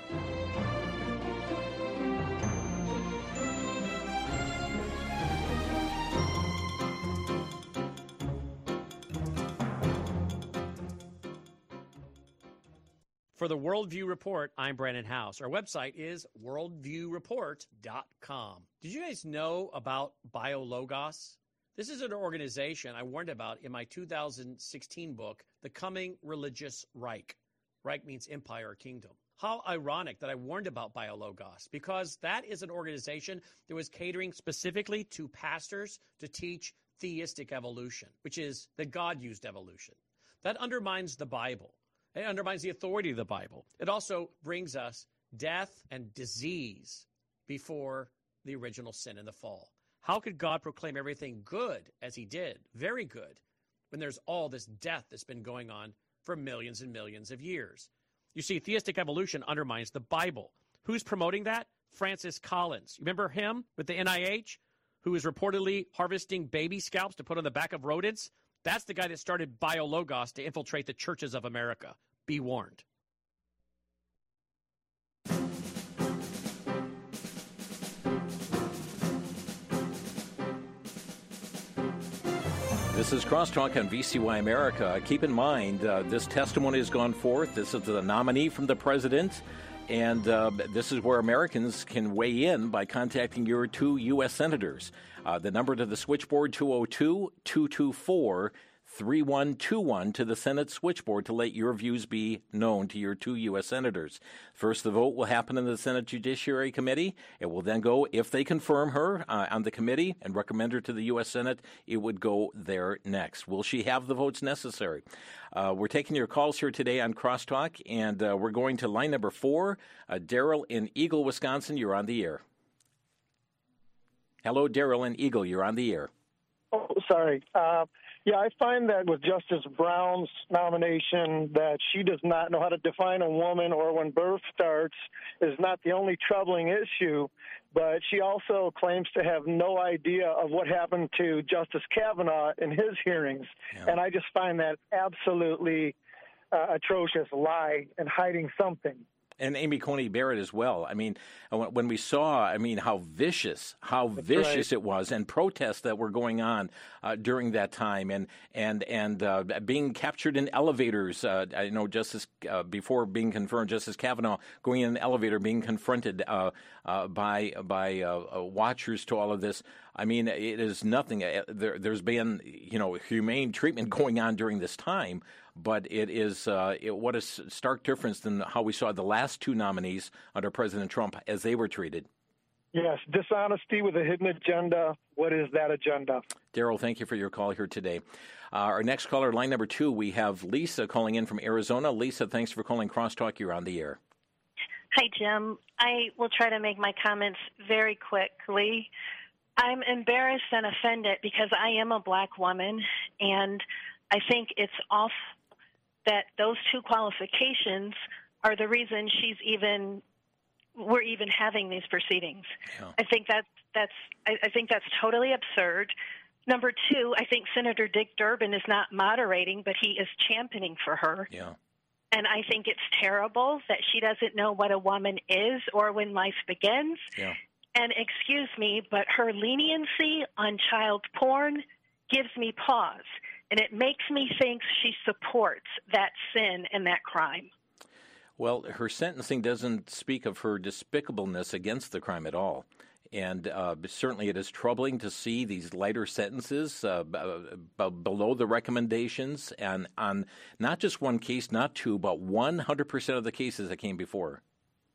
For the Worldview Report, I'm Brandon House. Our website is worldview report dot com. Did you guys know about BioLogos? This is an organization I warned about in my two thousand sixteen book, The Coming Religious Reich. Reich means empire or kingdom. How ironic that I warned about BioLogos, because that is an organization that was catering specifically to pastors to teach theistic evolution, which is that God used evolution. That undermines the Bible. It undermines the authority of the Bible. It also brings us death and disease before the original sin and the fall. How could God proclaim everything good as he did, very good, when there's all this death that's been going on for millions and millions of years? You see, theistic evolution undermines the Bible. Who's promoting that? Francis Collins. You remember him with the N I H, who is reportedly harvesting baby scalps to put on the back of rodents? That's the guy that started BioLogos to infiltrate the churches of America. Be warned. This is Crosstalk on V C Y America. Keep in mind, uh, this testimony has gone forth. This is the nominee from the president, and uh, this is where Americans can weigh in by contacting your two U S senators. Uh, the number to the switchboard, two oh two, two two four, three one two one to the Senate switchboard to let your views be known to your two U S senators. First, the vote will happen in the Senate Judiciary Committee. It will then go, if they confirm her uh, on the committee and recommend her to the U S Senate, it would go there next. Will she have the votes necessary? Uh, we're taking your calls here today on Crosstalk, and uh, we're going to line number four. Uh, Daryl in Eagle, Wisconsin, you're on the air. Hello, Daryl in Eagle, you're on the air. Oh, sorry. Uh, yeah, I find that with Justice Brown's nomination that she does not know how to define a woman or when birth starts is not the only troubling issue, but she also claims to have no idea of what happened to Justice Kavanaugh in his hearings. Yeah. And I just find that absolutely uh, atrocious lie and hiding something. And Amy Coney Barrett as well. I mean, when we saw, I mean, how vicious, how That's vicious right. it was, and protests that were going on uh, during that time, and and and uh, being captured in elevators. Uh, I know Justice uh, before being confirmed, Justice Kavanaugh going in an elevator, being confronted uh, uh, by by uh, watchers to all of this. I mean, it is nothing. There, there's been, you know, humane treatment going on during this time, but it is uh, it, what a stark difference than how we saw the last two nominees under President Trump as they were treated. Yes, dishonesty with a hidden agenda. What is that agenda? Daryl, thank you for your call here today. Uh, our next caller, line number two, we have Lisa calling in from Arizona. Lisa, thanks for calling Crosstalk. You're on the air. Hi, Jim. I will try to make my comments very quickly. I'm embarrassed and offended because I am a black woman, and I think it's off that those two qualifications are the reason she's even we're even having these proceedings. Yeah. I think that that's I, I think that's totally absurd. Number two, I think Senator Dick Durbin is not moderating, but he is championing for her. Yeah. And I think it's terrible that she doesn't know what a woman is or when life begins. Yeah. And excuse me, but her leniency on child porn gives me pause. And it makes me think she supports that sin and that crime. Well, her sentencing doesn't speak of her despicableness against the crime at all. And uh, certainly it is troubling to see these lighter sentences uh, b- b- below the recommendations and on not just one case, not two, but one hundred percent of the cases that came before her.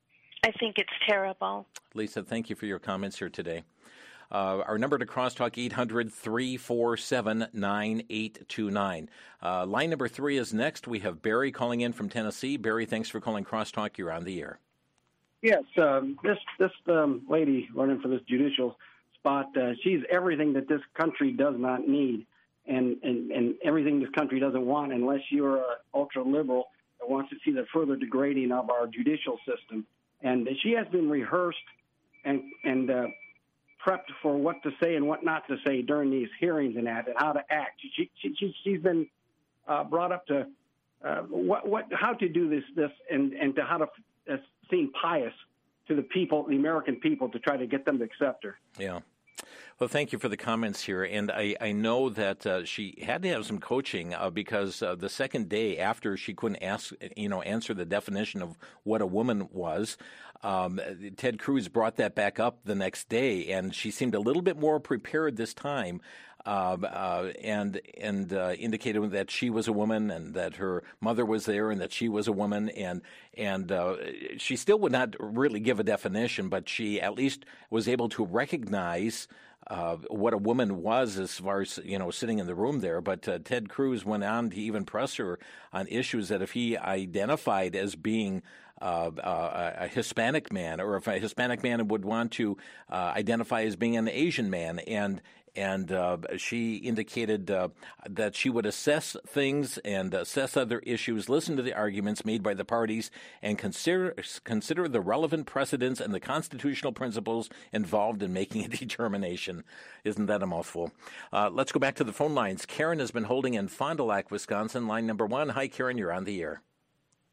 I think it's terrible. Lisa, thank you for your comments here today. Uh, our number to Crosstalk, eight hundred, three four seven, nine eight two nine. Uh, line number three is next. We have Barry calling in from Tennessee. Barry, thanks for calling Crosstalk. You're on the air. Yes, um, this this um, lady running for this judicial spot, uh, she's everything that this country does not need and, and, and everything this country doesn't want unless you're an ultra-liberal that wants to see the further degrading of our judicial system. And she has been rehearsed and and uh, prepped for what to say and what not to say during these hearings and that, and how to act. She, she, she, she's been uh, brought up to uh, what, what, how to do this, this, and, and to how to uh, seem pious to the people, the American people, to try to get them to accept her. Yeah. Well, thank you for the comments here. And I, I know that uh, she had to have some coaching uh, because uh, the second day after she couldn't ask, you know, answer the definition of what a woman was, um, Ted Cruz brought that back up the next day, and she seemed a little bit more prepared this time. Uh, uh, and and uh, indicated that she was a woman and that her mother was there and that she was a woman, and and uh, she still would not really give a definition, but she at least was able to recognize uh, what a woman was as far as, you know, sitting in the room there. But uh, Ted Cruz went on to even press her on issues that if he identified as being Uh, uh, a Hispanic man, or if a Hispanic man would want to uh, identify as being an Asian man, and and uh, she indicated uh, that she would assess things and assess other issues, listen to the arguments made by the parties, and consider consider the relevant precedents and the constitutional principles involved in making a determination. Isn't that a mouthful? Uh, let's go back to the phone lines. Karen has been holding in Fond du Lac, Wisconsin, line number one. Hi, Karen, you're on the air.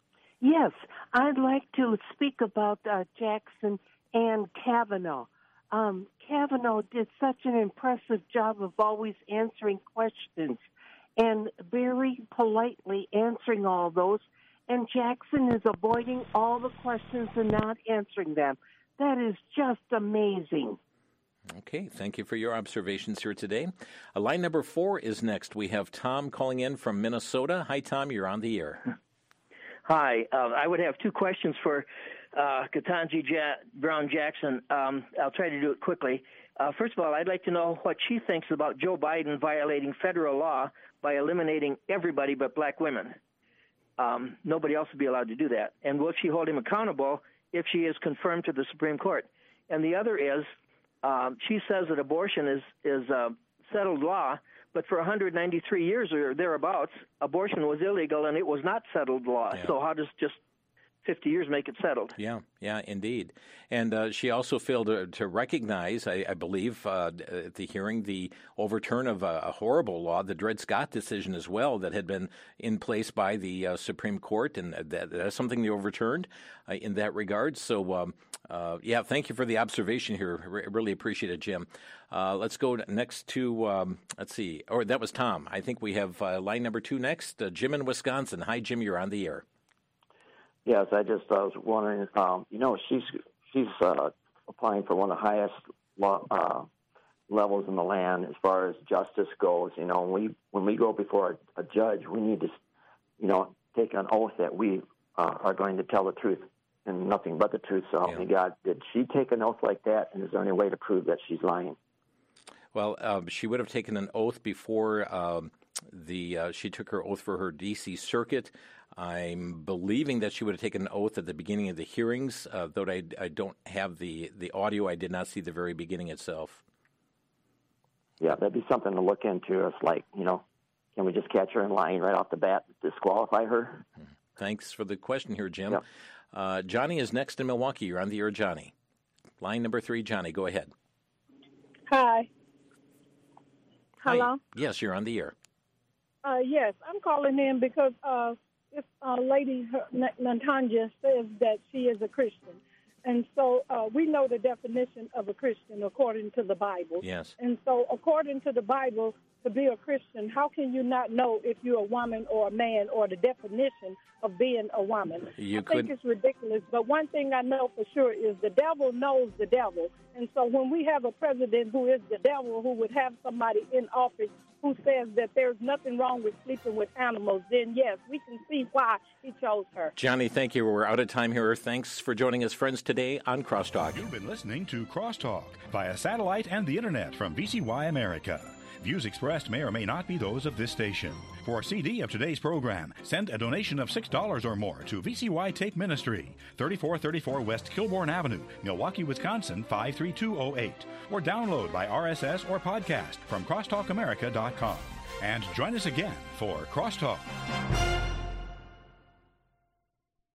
Yes, I'd like to speak about uh, Jackson and Kavanaugh. um, Kavanaugh did such an impressive job of always answering questions and very politely answering all those. And Jackson is avoiding all the questions and not answering them. That is just amazing. Okay, thank you for your observations here today. Uh, line number four is next. We have Tom calling in from Minnesota. Hi, Tom, you're on the air. Hi, uh, I would have two questions for uh, Ketanji ja- Brown Jackson. Um, I'll try to do it quickly. Uh, first of all, I'd like to know what she thinks about Joe Biden violating federal law by eliminating everybody but black women. Um, nobody else would be allowed to do that. And will she hold him accountable if she is confirmed to the Supreme Court? And the other is, um, she says that abortion is, is uh, settled law, but for one hundred ninety-three years or thereabouts, abortion was illegal and it was not settled law. Yeah. So how does just fifty years make it settled? Yeah, yeah, indeed. And uh, she also failed to, to recognize, I, I believe, uh, at the hearing, the overturn of a, a horrible law, the Dred Scott decision as well, that had been in place by the uh, Supreme Court, and that, that's something they overturned uh, in that regard. So, um, uh, yeah, thank you for the observation here. Re- really appreciate it, Jim. Uh, let's go next to, um, let's see, or that was Tom. I think we have uh, line number two next, uh, Jim in Wisconsin. Hi, Jim, you're on the air. Yes, I just uh, was wondering, um, you know, she's she's uh, applying for one of the highest law, uh, levels in the land as far as justice goes. You know, when we, when we go before a, a judge, we need to, you know, take an oath that we uh, are going to tell the truth and nothing but the truth. So help me God. Did she take an oath like that, and is there any way to prove that she's lying? Well, um, she would have taken an oath before um, the uh, she took her oath for her D C circuit. I'm believing that she would have taken an oath at the beginning of the hearings, uh, though I, I don't have the, the audio. I did not see the very beginning itself. Yeah, that'd be something to look into. It's like, you know, can we just catch her in lying right off the bat, disqualify her? Thanks for the question here, Jim. Yep. Uh, Johnny is next in Milwaukee. You're on the air, Johnny. Line number three, Johnny, go ahead. Hi. Hello? Hi. Yes, you're on the air. Uh, yes, I'm calling in because uh, this uh, lady, Natanja, says that she is a Christian. And so uh, we know the definition of a Christian according to the Bible. Yes. And so according to the Bible, to be a Christian, how can you not know if you're a woman or a man or the definition of being a woman? You I could... think it's ridiculous. But one thing I know for sure is the devil knows the devil. And so when we have a president who is the devil, who would have somebody in office who says that there's nothing wrong with sleeping with animals, then yes, we can see why he chose her. Johnny, thank you. We're out of time here. Thanks for joining us, friends, today on Crosstalk. You've been listening to Crosstalk via satellite and the internet from V C Y America. Views expressed may or may not be those of this station. For a C D of today's program, send a donation of six dollars or more to V C Y Take Ministry, thirty-four thirty-four West Kilbourne Avenue, Milwaukee, Wisconsin, five three two oh eight. Or download by R S S or podcast from crosstalk america dot com. And join us again for Crosstalk.